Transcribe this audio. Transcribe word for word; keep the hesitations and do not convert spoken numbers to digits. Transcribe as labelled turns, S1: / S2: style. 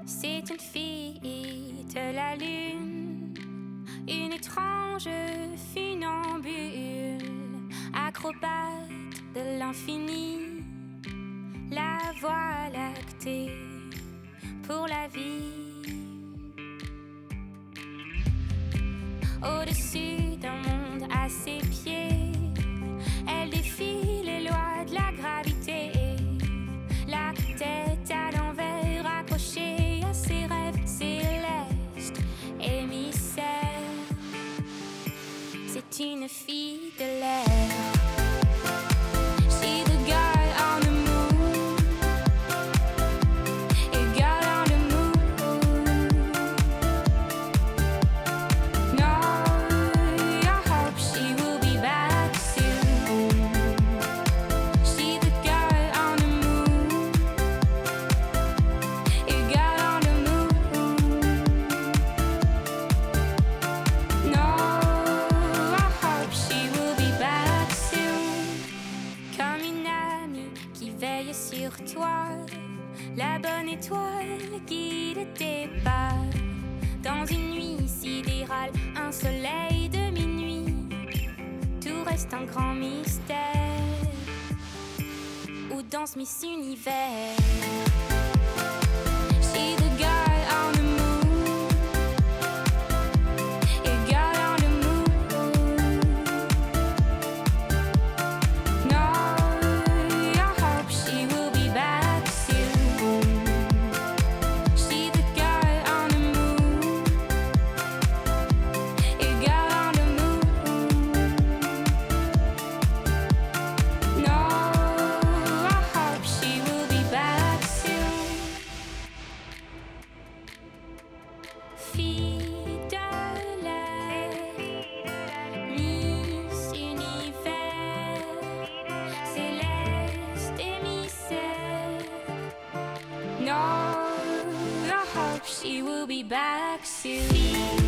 S1: C'est une fille de la lune, une étrange funambule, acrobate de l'infini, la voie lactée pour la vie. Au-dessus d'un monde à ses pieds, elle défie les lois de la gravité, la tête à l'envers accrochée à ses rêves célestes, émissaire. C'est une fille de l'air. She's the girl on the moon, a girl on the moon. No, I hope she will be back soon. She's the girl on the moon, a girl on the moon. No, I hope she will be back soon. Comme une amie qui veille sur toi, la bonne étoile guide tes pas. Dans une nuit sidérale, un soleil de minuit, tout reste un grand mystère. Où danse Miss Univers? She's the girl on the moon, a girl on the moon. No, I hope she will be back soon. She's the girl on the moon, a girl on the moon. No, I hope she will be back soon. Fille de l'air, Miss Univers, céleste émissaire. No, I hope she will be back soon.